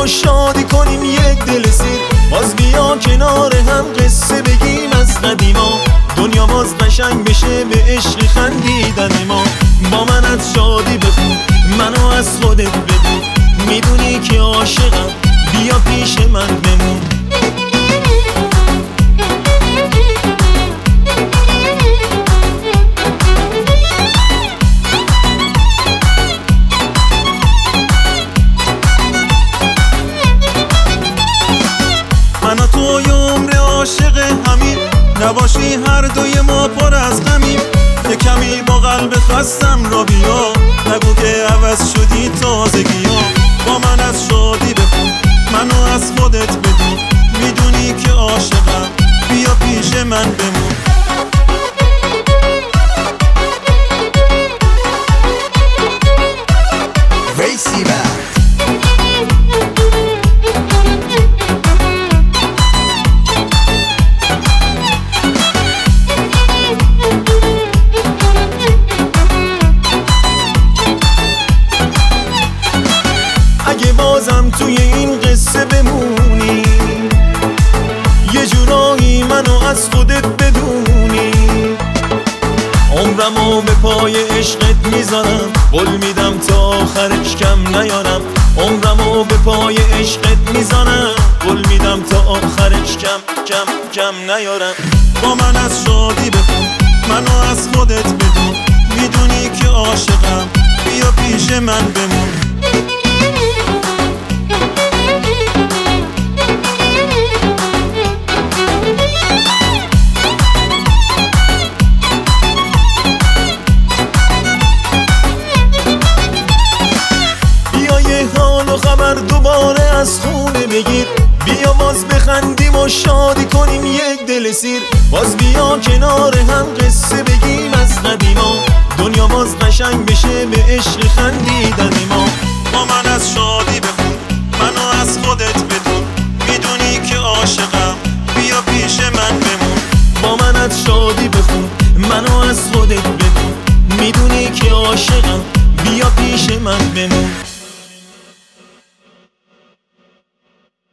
شادی کنیم یک دل سیر. باز بیا کنار هم قصه بگیم از قدیما، دنیا باز قشنگ بشه به عشق خندیدن ما. با من از شادی بخون، منو از خودت بدون، میدونی که عاشقم، بیا پیش من بمون. من و تو یه عمر عاشق همین، نباشی هر دوی ما پر از غمیم. یه کمی با قلب خستم را بیا، نگو که عوض شدی تازگی ها. با من از شادی بخون، منو از خودت بدون، میدونی که عاشقم، بیا پیش من بمون. اگه بازم توی این قصه بمونی، یه جورایی منو از خودت بدونی، عمرمو به پای عشقت میذارم، قول میدم تا آخرش کم نیارم. عمرمو به پای عشقت میذارم، قول میدم تا آخرش کم نیارم. با من از شادی بخون، منو از خودت بدون، میدونی که عاشقم، بیا پیش من بمون. حال و خبر دوباره از خونه بگیر، بیا باز بخندیم و شادی کنیم یک دل سیر. باز بیا کنار هم قصه بگیم از قدیما، دنیا باز قشنگ بشه به عشق خندیدن ما. با من از شادی بخون، منو از خودت